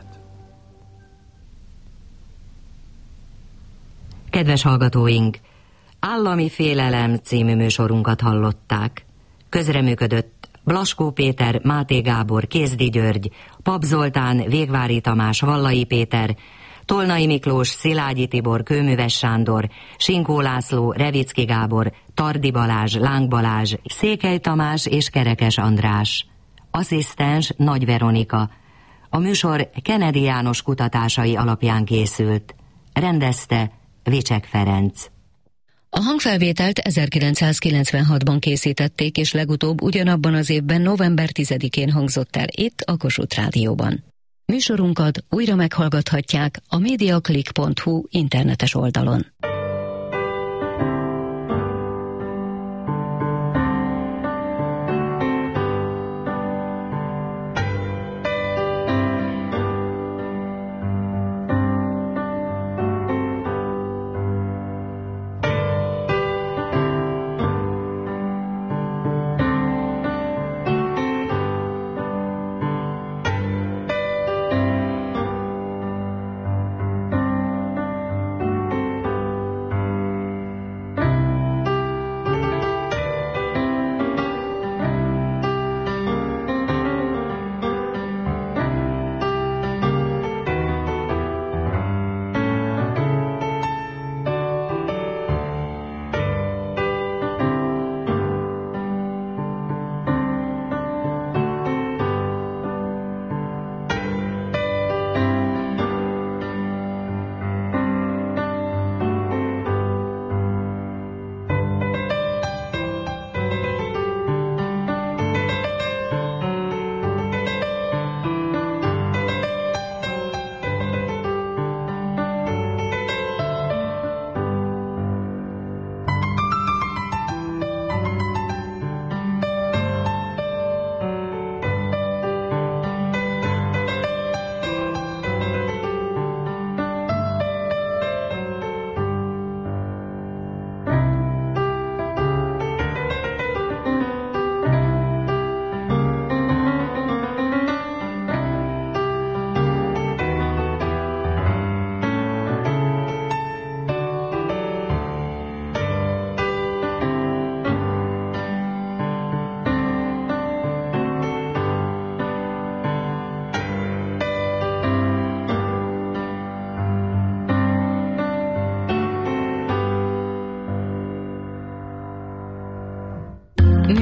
Kedves hallgatóink, Állami félelem című műsorunkat hallották. Közreműködött Blaskó Péter, Máté Gábor, Kézdi György, Pap Zoltán, Végvári Tamás, Vallai Péter, Tolnai Miklós, Szilágyi Tibor, Kőműves Sándor, Sinkó László, Revicki Gábor, Tardi Balázs, Láng Balázs, Székely Tamás és Kerekes András. Asszisztens Nagy Veronika. A műsor Kennedy János kutatásai alapján készült. Rendezte Vicsek Ferenc. A hangfelvételt 1996-ban készítették, és legutóbb ugyanabban az évben november 10-én hangzott el itt a Kossuth Rádióban. Műsorunkat újra meghallgathatják a mediaclick.hu internetes oldalon.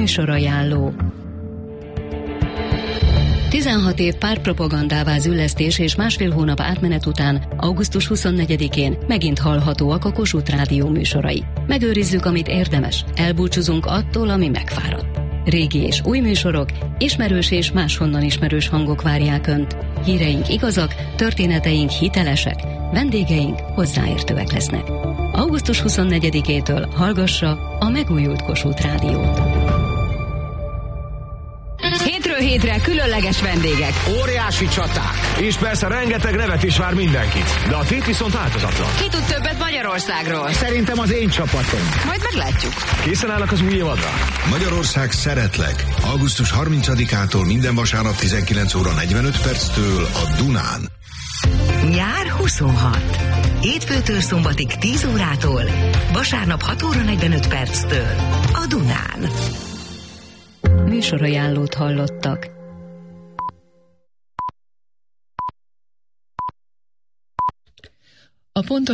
Műsorajánló. 16 év pártpropagandává züllesztés és másfél hónap átmenet után augusztus 24-én megint hallhatóak a Kossuth Rádió műsorai. Megőrizzük, amit érdemes, elbúcsúzunk attól, ami megfáradt. Régi és új műsorok, ismerős és máshonnan ismerős hangok várják Önt. Híreink igazak, történeteink hitelesek, vendégeink hozzáértőek lesznek. Augusztus 24-től hallgassa a megújult Kossuth Rádiót. Hétről hétre különleges vendégek. Óriási csaták. És persze rengeteg nevet is vár mindenkit. De a tét viszont változatlan. Ki tud többet Magyarországról? Szerintem az én csapatom. Majd meglátjuk. Készen állnak az új évadra? Magyarország szeretlek. Augusztus 30-ától minden vasárnap 19 óra 45 perctől a Dunán. Nyár 26. Hétfőtől szombatig 10 órától, vasárnap 6 óra 45 perctől a Dunán. Műsorajánlót hallottak. A pontos